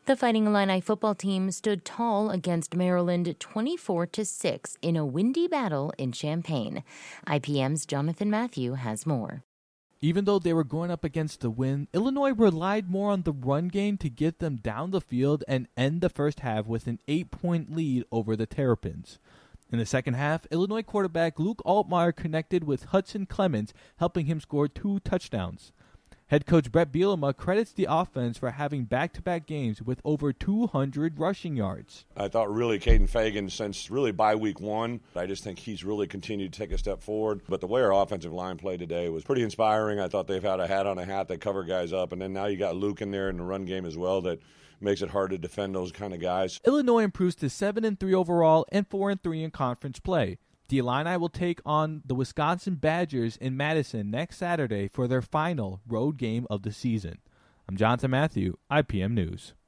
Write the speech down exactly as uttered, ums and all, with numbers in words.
The Fighting Illini football team stood tall against Maryland twenty-four to six in a windy battle in Champaign. I P M's Jonathan Matthew has more. Even though they were going up against the wind, Illinois relied more on the run game to get them down the field and end the first half with an eight-point lead over the Terrapins. In the second half, Illinois quarterback Luke Altmaier connected with Hudson Clemens, helping him score two touchdowns. Head coach Brett Bielema credits the offense for having back-to-back games with over two hundred rushing yards. I thought really Caden Fagan, since really by week one, I just think he's really continued to take a step forward. But the way our offensive line played today was pretty inspiring. I thought they've had a hat on a hat. They cover guys up. And then now you got Luke in there in the run game as well that makes it hard to defend those kind of guys. Illinois improves to seven and three overall and four and three in conference play. The Illini will take on the Wisconsin Badgers in Madison next Saturday for their final road game of the season. I'm Jonathan Matthew, I P M News.